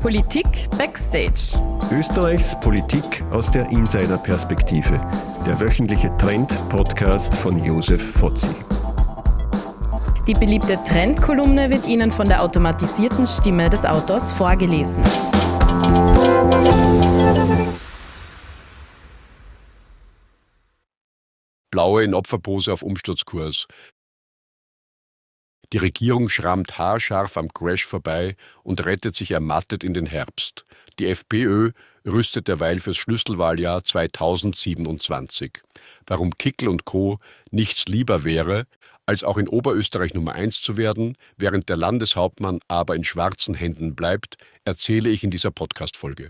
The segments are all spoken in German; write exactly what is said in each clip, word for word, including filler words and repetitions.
Politik Backstage. Österreichs Politik aus der Insider-Perspektive. Der wöchentliche Trend-Podcast von Josef Fotzi. Die beliebte Trendkolumne wird Ihnen von der automatisierten Stimme des Autors vorgelesen. Blaue in Opferpose auf Umsturzkurs. Die Regierung schrammt haarscharf am Crash vorbei und rettet sich ermattet in den Herbst. Die FPÖ rüstet derweil fürs Schlüsselwahljahr zweitausendsiebenundzwanzig. Warum Kickl und Co. nichts lieber wäre, als auch in Oberösterreich Nummer eins zu werden, während der Landeshauptmann aber in schwarzen Händen bleibt, erzähle ich in dieser Podcast-Folge.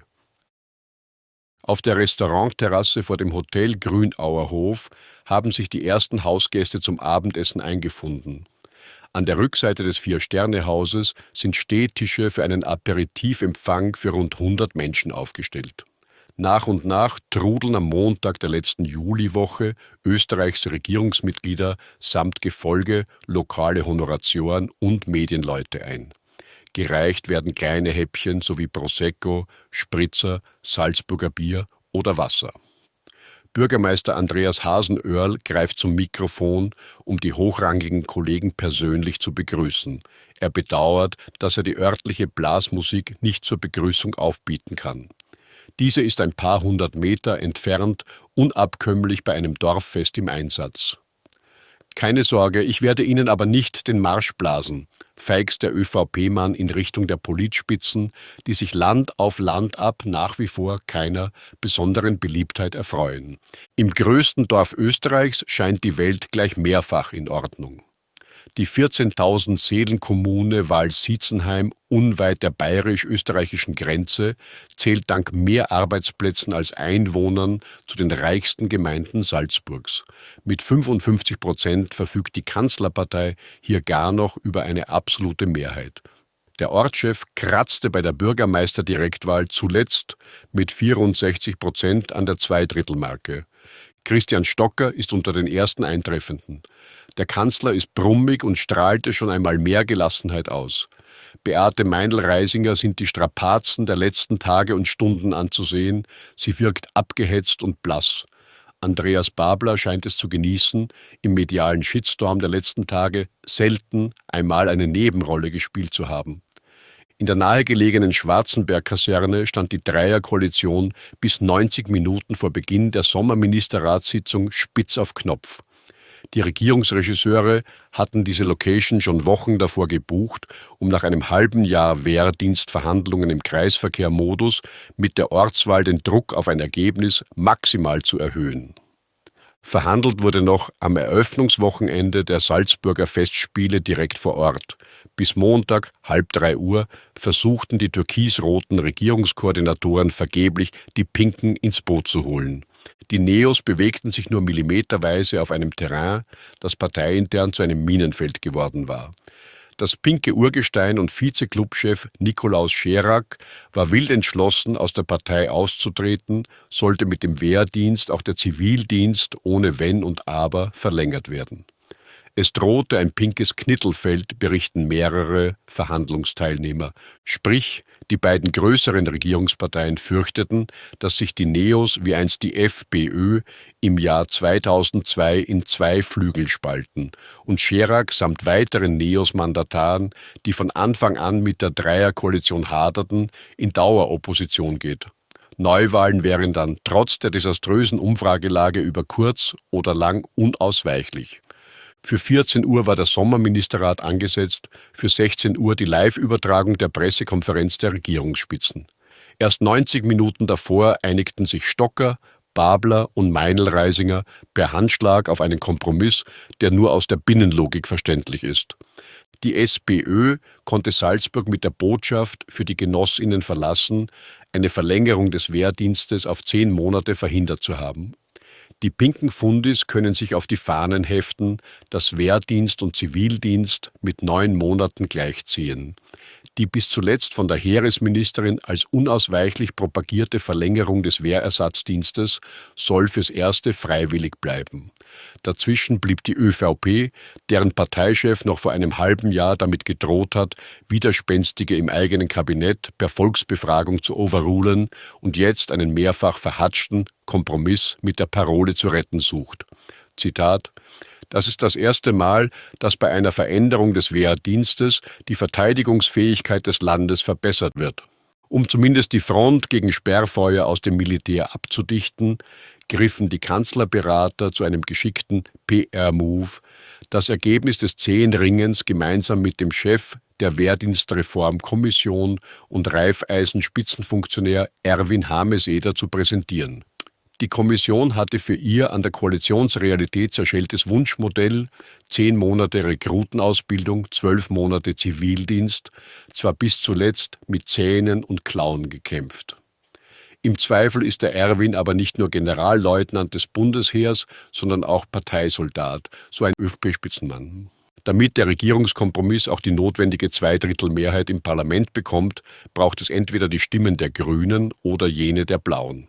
Auf der Restaurantterrasse vor dem Hotel Grünauer Hof haben sich die ersten Hausgäste zum Abendessen eingefunden. An der Rückseite des Vier-Sterne-Hauses sind Stehtische für einen Aperitivempfang für rund hundert Menschen aufgestellt. Nach und nach trudeln am Montag der letzten Juliwoche Österreichs Regierungsmitglieder samt Gefolge, lokale Honoratioren und Medienleute ein. Gereicht werden kleine Häppchen sowie Prosecco, Spritzer, Salzburger Bier oder Wasser. Bürgermeister Andreas Hasenöhrl greift zum Mikrofon, um die hochrangigen Kollegen persönlich zu begrüßen. Er bedauert, dass er die örtliche Blasmusik nicht zur Begrüßung aufbieten kann. Diese ist ein paar hundert Meter entfernt, unabkömmlich bei einem Dorffest im Einsatz. Keine Sorge, ich werde Ihnen aber nicht den Marsch blasen, feigst der ÖVP-Mann in Richtung der Politspitzen, die sich Land auf Land ab nach wie vor keiner besonderen Beliebtheit erfreuen. Im größten Dorf Österreichs scheint die Welt gleich mehrfach in Ordnung. Die vierzehntausend Seelen-Kommune Val-Sietzenheim, unweit der bayerisch-österreichischen Grenze, zählt dank mehr Arbeitsplätzen als Einwohnern zu den reichsten Gemeinden Salzburgs. Mit fünfundfünfzig Prozent verfügt die Kanzlerpartei hier gar noch über eine absolute Mehrheit. Der Ortschef kratzte bei der Bürgermeisterdirektwahl zuletzt mit vierundsechzig Prozent an der Zweidrittelmarke. Christian Stocker ist unter den ersten Eintreffenden. Der Kanzler ist brummig und strahlte schon einmal mehr Gelassenheit aus. Beate Meindl-Reisinger sind die Strapazen der letzten Tage und Stunden anzusehen. Sie wirkt abgehetzt und blass. Andreas Babler scheint es zu genießen, im medialen Shitstorm der letzten Tage selten einmal eine Nebenrolle gespielt zu haben. In der nahegelegenen Schwarzenberg-Kaserne stand die Dreierkoalition bis neunzig Minuten vor Beginn der Sommerministerratssitzung spitz auf Knopf. Die Regierungsregisseure hatten diese Location schon Wochen davor gebucht, um nach einem halben Jahr Wehrdienstverhandlungen im Kreisverkehr-Modus mit der Ortswahl den Druck auf ein Ergebnis maximal zu erhöhen. Verhandelt wurde noch am Eröffnungswochenende der Salzburger Festspiele direkt vor Ort. Bis Montag, halb drei Uhr, versuchten die türkisroten Regierungskoordinatoren vergeblich, die Pinken ins Boot zu holen. Die Neos bewegten sich nur millimeterweise auf einem Terrain, das parteiintern zu einem Minenfeld geworden war. Das pinke Urgestein und Vize-Clubchef Nikolaus Scherak war wild entschlossen, aus der Partei auszutreten, sollte mit dem Wehrdienst auch der Zivildienst ohne Wenn und Aber verlängert werden. Es drohte ein pinkes Knittelfeld, berichten mehrere Verhandlungsteilnehmer. Sprich, die beiden größeren Regierungsparteien fürchteten, dass sich die Neos wie einst die FPÖ im Jahr zweitausendzwei in zwei Flügel spalten und Scherak samt weiteren Neos-Mandataren, die von Anfang an mit der Dreierkoalition haderten, in Daueropposition geht. Neuwahlen wären dann trotz der desaströsen Umfragelage über kurz oder lang unausweichlich. Für vierzehn Uhr war der Sommerministerrat angesetzt, für sechzehn Uhr die Live-Übertragung der Pressekonferenz der Regierungsspitzen. Erst neunzig Minuten davor einigten sich Stocker, Babler und Meindl-Reisinger per Handschlag auf einen Kompromiss, der nur aus der Binnenlogik verständlich ist. Die SPÖ konnte Salzburg mit der Botschaft für die Genossinnen verlassen, eine Verlängerung des Wehrdienstes auf zehn Monate verhindert zu haben. Die pinken Fundis können sich auf die Fahnen heften, dass Wehrdienst und Zivildienst mit neun Monaten gleichziehen. Die bis zuletzt von der Heeresministerin als unausweichlich propagierte Verlängerung des Wehrersatzdienstes soll fürs Erste freiwillig bleiben. Dazwischen blieb die ÖVP, deren Parteichef noch vor einem halben Jahr damit gedroht hat, Widerspenstige im eigenen Kabinett per Volksbefragung zu overrulen und jetzt einen mehrfach verhatschten Kompromiss mit der Parole zu retten sucht. Zitat: Das ist das erste Mal, dass bei einer Veränderung des Wehrdienstes die Verteidigungsfähigkeit des Landes verbessert wird. Um zumindest die Front gegen Sperrfeuer aus dem Militär abzudichten, griffen die Kanzlerberater zu einem geschickten P R-Move, das Ergebnis des zähen Ringens gemeinsam mit dem Chef der Wehrdienstreformkommission und Raiffeisen-Spitzenfunktionär Erwin Hameseder zu präsentieren. Die Kommission hatte für ihr an der Koalitionsrealität zerschelltes Wunschmodell, zehn Monate Rekrutenausbildung, zwölf Monate Zivildienst, zwar bis zuletzt mit Zähnen und Klauen gekämpft. Im Zweifel ist der Erwin aber nicht nur Generalleutnant des Bundesheers, sondern auch Parteisoldat, so ein ÖVP-Spitzenmann. Damit der Regierungskompromiss auch die notwendige Zweidrittelmehrheit im Parlament bekommt, braucht es entweder die Stimmen der Grünen oder jene der Blauen.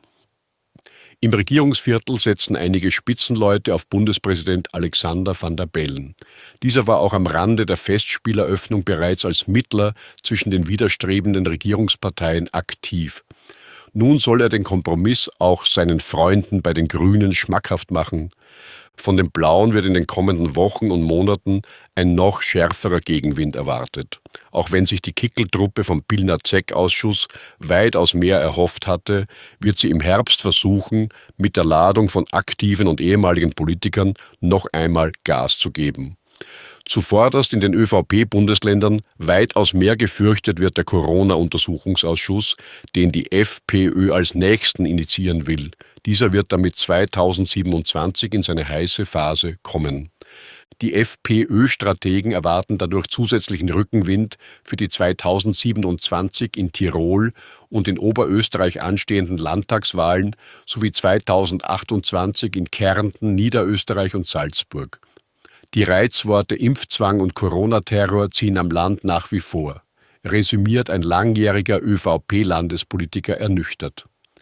Im Regierungsviertel setzen einige Spitzenleute auf Bundespräsident Alexander Van der Bellen. Dieser war auch am Rande der Festspieleröffnung bereits als Mittler zwischen den widerstrebenden Regierungsparteien aktiv. Nun soll er den Kompromiss auch seinen Freunden bei den Grünen schmackhaft machen. Von den Blauen wird in den kommenden Wochen und Monaten ein noch schärferer Gegenwind erwartet. Auch wenn sich die Kickel-Truppe vom Pilner-Zeck-Ausschuss weitaus mehr erhofft hatte, wird sie im Herbst versuchen, mit der Ladung von aktiven und ehemaligen Politikern noch einmal Gas zu geben. Zuvorderst in den ÖVP-Bundesländern weitaus mehr gefürchtet wird der Corona-Untersuchungsausschuss, den die FPÖ als nächsten initiieren will. Dieser wird damit zweitausendsiebenundzwanzig in seine heiße Phase kommen. Die FPÖ-Strategen erwarten dadurch zusätzlichen Rückenwind für die zweitausendsiebenundzwanzig in Tirol und in Oberösterreich anstehenden Landtagswahlen sowie zweitausendachtundzwanzig in Kärnten, Niederösterreich und Salzburg. Die Reizworte Impfzwang und Corona-Terror ziehen am Land nach wie vor, resümiert ein langjähriger ÖVP-Landespolitiker ernüchtert.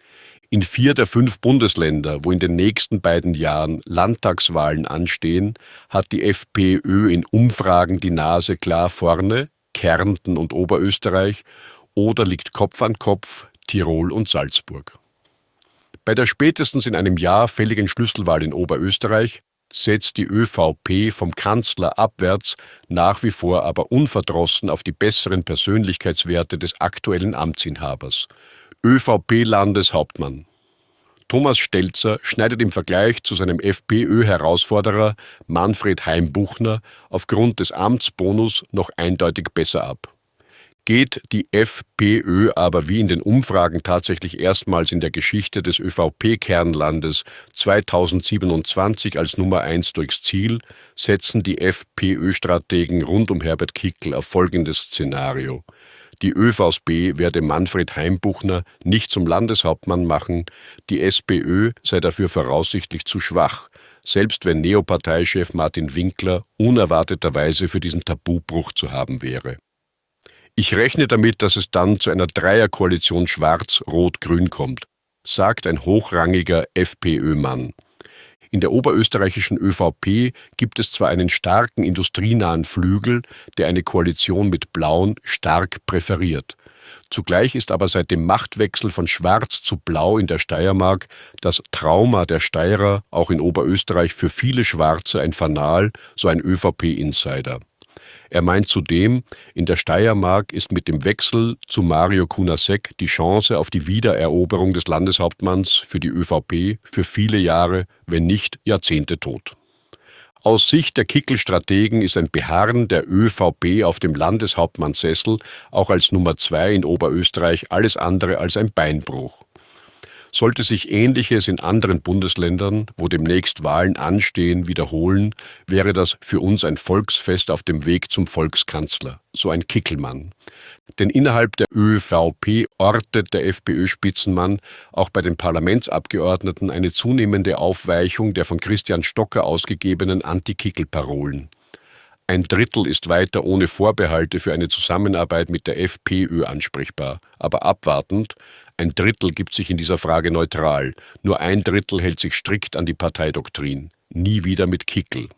In vier der fünf Bundesländer, wo in den nächsten beiden Jahren Landtagswahlen anstehen, hat die FPÖ in Umfragen die Nase klar vorne, Kärnten und Oberösterreich, oder liegt Kopf an Kopf Tirol und Salzburg. Bei der spätestens in einem Jahr fälligen Schlüsselwahl in Oberösterreich setzt die ÖVP vom Kanzler abwärts nach wie vor aber unverdrossen auf die besseren Persönlichkeitswerte des aktuellen Amtsinhabers. ÖVP-Landeshauptmann Thomas Stelzer schneidet im Vergleich zu seinem FPÖ-Herausforderer Manfred Heimbuchner aufgrund des Amtsbonus noch eindeutig besser ab. Geht die FPÖ aber wie in den Umfragen tatsächlich erstmals in der Geschichte des ÖVP-Kernlandes zweitausendsiebenundzwanzig als Nummer eins durchs Ziel, setzen die FPÖ-Strategen rund um Herbert Kickl auf folgendes Szenario. Die ÖVSB werde Manfred Heimbuchner nicht zum Landeshauptmann machen, die SPÖ sei dafür voraussichtlich zu schwach, selbst wenn Neoparteichef Martin Winkler unerwarteterweise für diesen Tabubruch zu haben wäre. Ich rechne damit, dass es dann zu einer Dreierkoalition Schwarz-Rot-Grün kommt, sagt ein hochrangiger FPÖ-Mann. In der oberösterreichischen ÖVP gibt es zwar einen starken industrienahen Flügel, der eine Koalition mit Blauen stark präferiert. Zugleich ist aber seit dem Machtwechsel von Schwarz zu Blau in der Steiermark das Trauma der Steirer auch in Oberösterreich für viele Schwarze ein Fanal, so ein ÖVP-Insider. Er meint zudem, in der Steiermark ist mit dem Wechsel zu Mario Kunasek die Chance auf die Wiedereroberung des Landeshauptmanns für die ÖVP für viele Jahre, wenn nicht Jahrzehnte tot. Aus Sicht der Kickl-Strategen ist ein Beharren der ÖVP auf dem Landeshauptmannssessel auch als Nummer zwei in Oberösterreich alles andere als ein Beinbruch. Sollte sich Ähnliches in anderen Bundesländern, wo demnächst Wahlen anstehen, wiederholen, wäre das für uns ein Volksfest auf dem Weg zum Volkskanzler, so ein Kickelmann. Denn innerhalb der ÖVP ortet der FPÖ-Spitzenmann auch bei den Parlamentsabgeordneten eine zunehmende Aufweichung der von Christian Stocker ausgegebenen Anti-Kickel-Parolen. Ein Drittel ist weiter ohne Vorbehalte für eine Zusammenarbeit mit der FPÖ ansprechbar, aber abwartend. Ein Drittel gibt sich in dieser Frage neutral. Nur ein Drittel hält sich strikt an die Parteidoktrin. Nie wieder mit Kickl.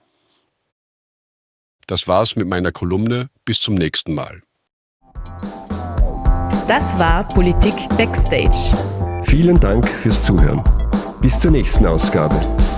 Das war's mit meiner Kolumne. Bis zum nächsten Mal. Das war Politik Backstage. Vielen Dank fürs Zuhören. Bis zur nächsten Ausgabe.